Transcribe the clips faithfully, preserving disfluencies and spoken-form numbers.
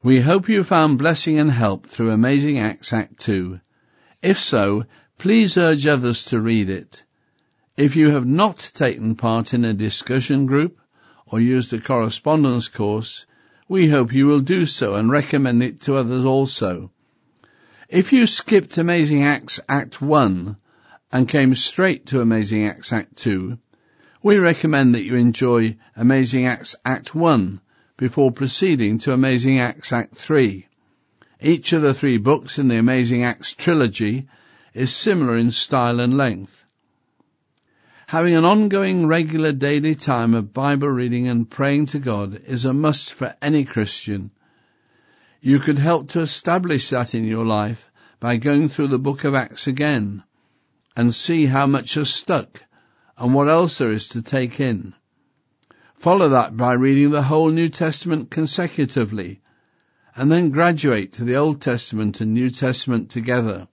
We hope you found blessing and help through Amazing Acts Act two. If so, please urge others to read it. If you have not taken part in a discussion group or used a correspondence course, we hope you will do so and recommend it to others also. If you skipped Amazing Acts Act one and came straight to Amazing Acts Act two, we recommend that you enjoy Amazing Acts Act one before proceeding to Amazing Acts Act three. Each of the three books in the Amazing Acts trilogy is similar in style and length. Having an ongoing regular daily time of Bible reading and praying to God is a must for any Christian. You could help to establish that in your life by going through the book of Acts again and see how much has stuck and what else there is to take in. Follow that by reading the whole New Testament consecutively, and then graduate to the Old Testament and New Testament together.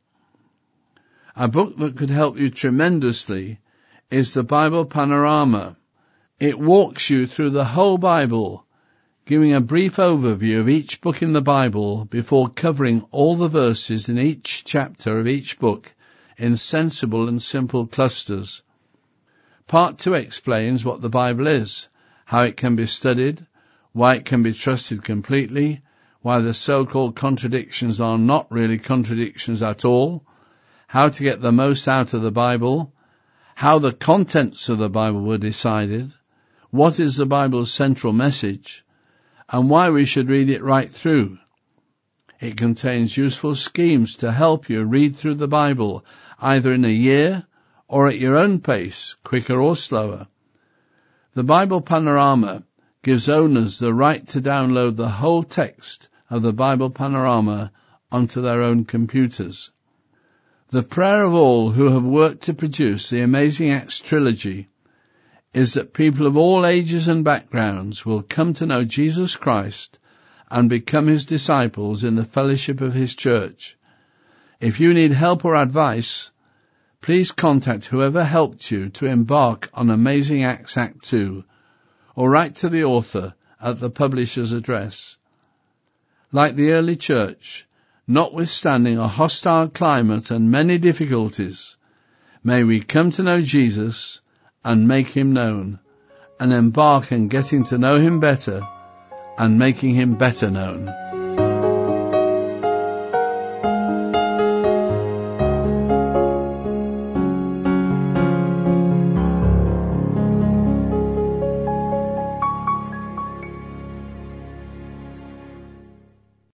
A book that could help you tremendously is the Bible Panorama. It walks you through the whole Bible, giving a brief overview of each book in the Bible before covering all the verses in each chapter of each book in sensible and simple clusters. Part two explains what the Bible is, how it can be studied, why it can be trusted completely, why the so-called contradictions are not really contradictions at all, how to get the most out of the Bible, how the contents of the Bible were decided, what is the Bible's central message, and why we should read it right through. It contains useful schemes to help you read through the Bible, either in a year or at your own pace, quicker or slower. The Bible Panorama gives owners the right to download the whole text of the Bible Panorama onto their own computers. The prayer of all who have worked to produce the Amazing Acts trilogy is that people of all ages and backgrounds will come to know Jesus Christ and become his disciples in the fellowship of his church. If you need help or advice, please contact whoever helped you to embark on Amazing Acts Act two, or write to the author at the publisher's address. Like the early church, notwithstanding a hostile climate and many difficulties, may we come to know Jesus and make him known, and embark on getting to know him better and making him better known.